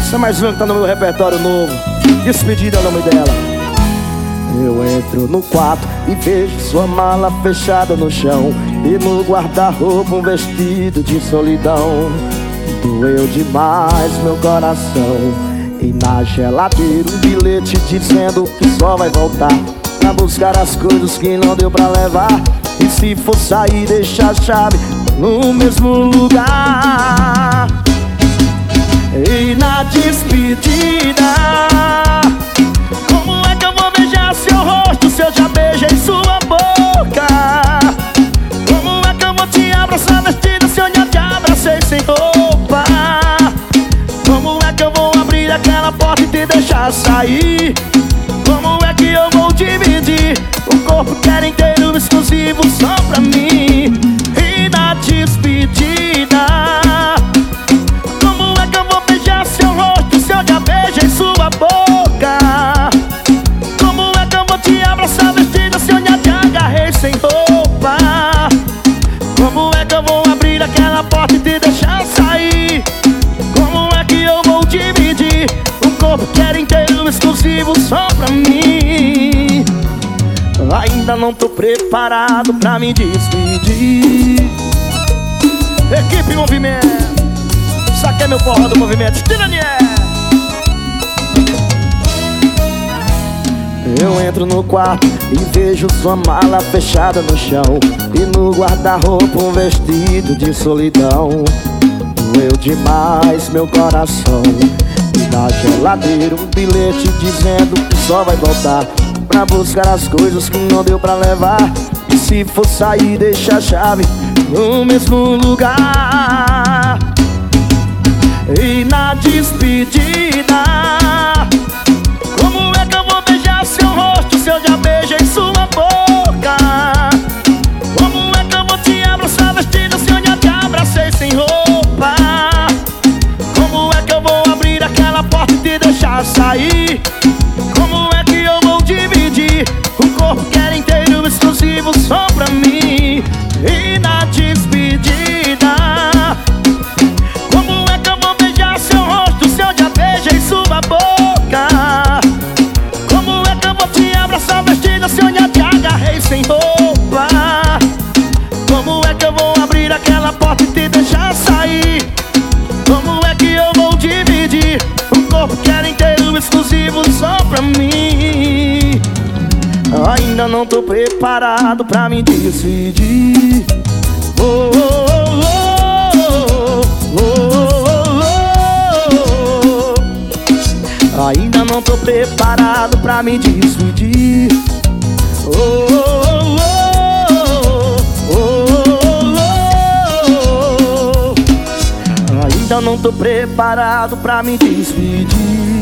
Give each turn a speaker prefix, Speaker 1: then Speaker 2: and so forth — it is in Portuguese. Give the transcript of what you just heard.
Speaker 1: Essa é mais uma que tá no meu repertório novo. Despedida é o nome dela. Eu entro no quarto e vejo sua mala fechada no chão, e no guarda-roupa um vestido de solidão. Doeu demais meu coração. E na geladeira um bilhete dizendo que só vai voltar pra buscar as coisas que não deu pra levar. E se for sair, deixa a chave no mesmo lugar. E na despedida, como é que eu vou beijar seu rosto se eu já beijei sua boca? Como é que eu vou te abraçar vestida se eu já te abracei sem roupa? Como é que eu vou abrir aquela porta e te deixar sair? Como é que eu vou dividir o corpo que era inteiro, exclusivo só pra mim? E na despedida, como é que eu vou beijar seu rosto se eu já beijei sua boca? Como é que eu vou te abraçar vestida se eu já te agarrei sem roupa? Como é que eu vou abrir aquela porta e te deixar sair? Como é que eu vou dividir um corpo que era inteiro, exclusivo só pra mim? Ainda não tô preparado pra me despedir. Equipe Movimento, isso aqui é meu forró do movimento. Daniel. Eu entro no quarto e vejo sua mala fechada no chão, e no guarda-roupa um vestido de solidão. Doeu demais meu coração. E na geladeira um bilhete dizendo que só vai voltar pra buscar as coisas que não deu pra levar. E se for sair, deixa a chave no mesmo lugar. E na despedida, como é que eu vou beijar seu rosto se eu já beijei sua boca? Como é que eu vou te abraçar vestida se eu já te abracei sem roupa? Como é que eu vou abrir aquela porta e te deixar sair? Como é que eu vou dividir o corpo que era inteiro, exclusivo só pra mim? E na despedida, como é que eu vou beijar seu rosto se eu já beijei sua boca? Como é que eu vou te abraçar vestida se eu já te agarrei sem roupa? Como é que eu vou abrir aquela porta e te deixar sair? Como é que eu vou dividir um corpo que era inteiro, exclusivo só pra mim? Ainda não tô preparado pra me despedir. Oh, oh, oh, oh, oh, oh. Ainda não tô preparado pra me despedir. Oh, oh, oh, oh, oh. Ainda não tô preparado pra me despedir.